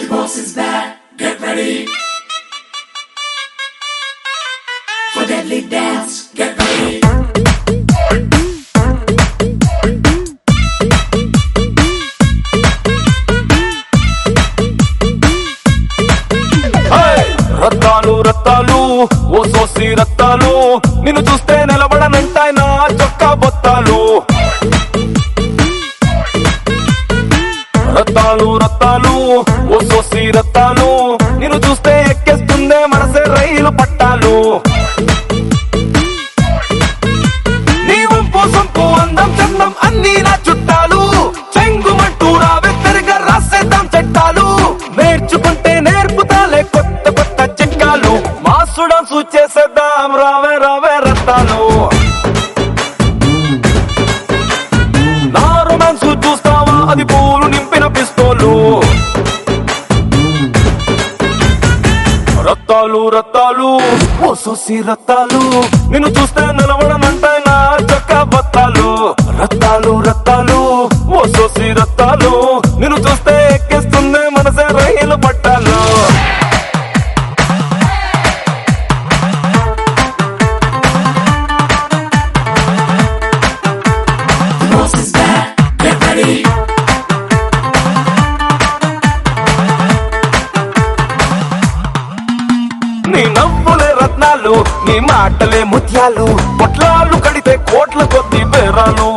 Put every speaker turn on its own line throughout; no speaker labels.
boss is back, get ready for deadly dance, get ready.
Rattalu Rattalu ఓ సోసి రత్తాలు నిన్ను చూస్తే నిలబడనంటాయి నా చొక్కా బొత్తాలు. రత్తాలు రత్తాలు ఓ సోసి రత్తాలు నిన్ను చూస్తే ఎక్కేస్తుందే మనసే రైలు పట్టాలు. నీ వంపు సొంపు అందం చందం అన్నీ నా చుట్టాలు చెంగుమంటూ రావే తిరిగా రాసేద్దాం చట్టాలు. నేర్చుకుంటే నేర్పుతాలే కొత్త కొత్త చిట్కాలు మాసుడాన్సు చేసేద్దాం రావే రావే రత్తాలు. నా రొమాన్సు చూస్తావా అది పూలు నింపిన పిస్తోలు. రత్తాలు రత్తాలు ఓ సోసి రత్తాలు నిన్ను చూస్తే నిలబడనంటాయి నా చొక్కా బత్తాలు. రత్తాలు రత్తాలు ఓ సోసి రత్తాలు నిన్ను చూస్తే ఎక్కేస్తుంది మనసే రైలు పట్టాలు.
The boss is back, get ready.
నీ నవ్వులే రత్నాలు నీ మాటలే ముత్యాలు పొట్లాలు కడితే కోట్ల కొద్ది బేరాలు.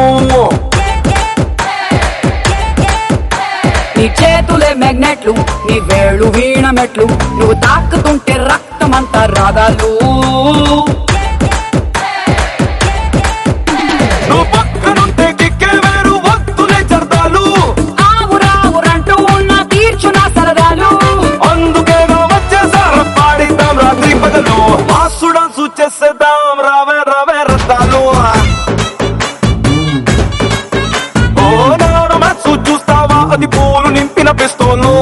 నీ చేతులే మ్యాగ్నెట్లు నీ వేళ్ళు వీణ మెట్లు నువ్వు తాకుతుంటే రక్తమంతా రాగాలు.
నువ్వు పక్కనుంటే కిక్కే వేరు వద్దులే చర్దాలు.
ఆవురావురంటూ ఉన్న తీర్చు నా సరదాలు.
అందుకేగా వచ్చేసార పాడిద్దాం రాత్రి పగలు మాసుడాన్సు చేసేద్దాం రావే రావే రత్తాలు. ఓ నాడు మ్యాచ్ చూస్తావా అది పూలు నింపిన పిస్తోలు.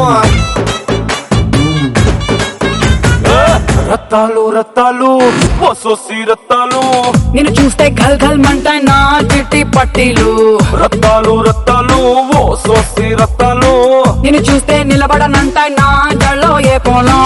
రత్తాలు రత్తాలు ఓ సోసి రత్తాలు
నిన్ను చూస్తే గల్ గల్ మంటాయి నా చిట్టి పట్టీలు.
రత్తాలు రత్తాలు ఓ సోసి రత్తాలు
నిన్ను చూస్తే నిలబడనంటాయి నా జల్లో ఏ పొలం.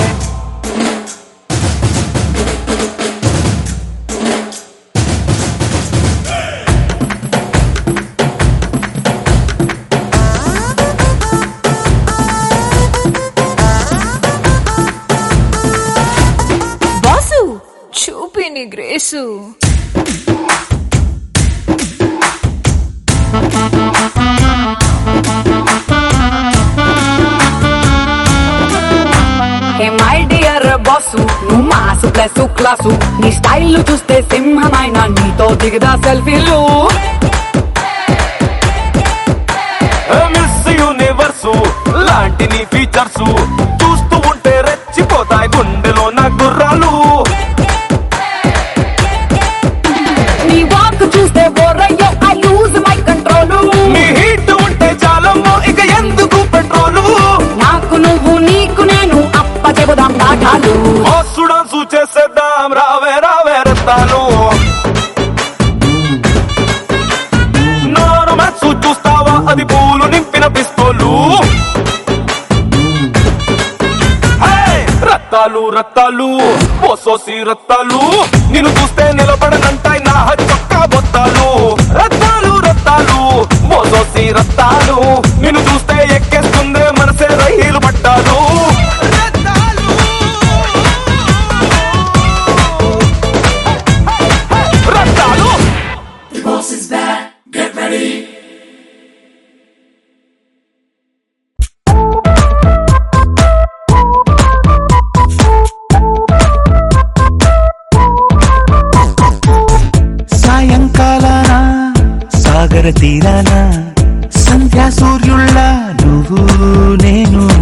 బాసు చూపి నీ grace.
Hey my dear boss నువ్వు మాసు ప్లస్ క్లాసు నీ స్టైల్ చూస్తే సింహమైన నీతో దిగదా సెల్ఫీలు.
మిస్ యూనివర్సు లాంటి నీ ఫీచర్స్ చూస్తూ ఉంటే రెచ్చిపోతాయి గుండెలో నా గుర్రాలు.
నీ వాక్ చూస్తే బోరయ్యో ఐ లూజ్ మై కంట్రోల్.
నీ హీట్ ఉంటే చాలమ్మో ఇక ఎందుకు పెట్రోలు.
నాకు నువ్వు నీకు నేను అప్ప చెబుదాం పాఠాలు.
మాసుడాన్సు చేసేద్దాం రావే రావే రత్తాలు. నా రొమాన్స్ చూస్తావా అది పూలు నింపిన పిస్తోలు. రత్తాలు రత్తాలు ఓ సోసి రత్తాలు నిన్ను చూస్తే నిలబడనంటాయి నా చొక్కా బొత్తాలు. రత్తాలు రత్తాలు ఓ సోసి రత్తాలు నిన్ను చూస్తే ఎక్కేస్తుందే మనసే రైలు పట్టాలు. Rattalu
The boss is back, get ready.
సాయంకాలాన సాగర తీరాన సంధ్యా సూర్యుళ్ళ నువ్వు నేను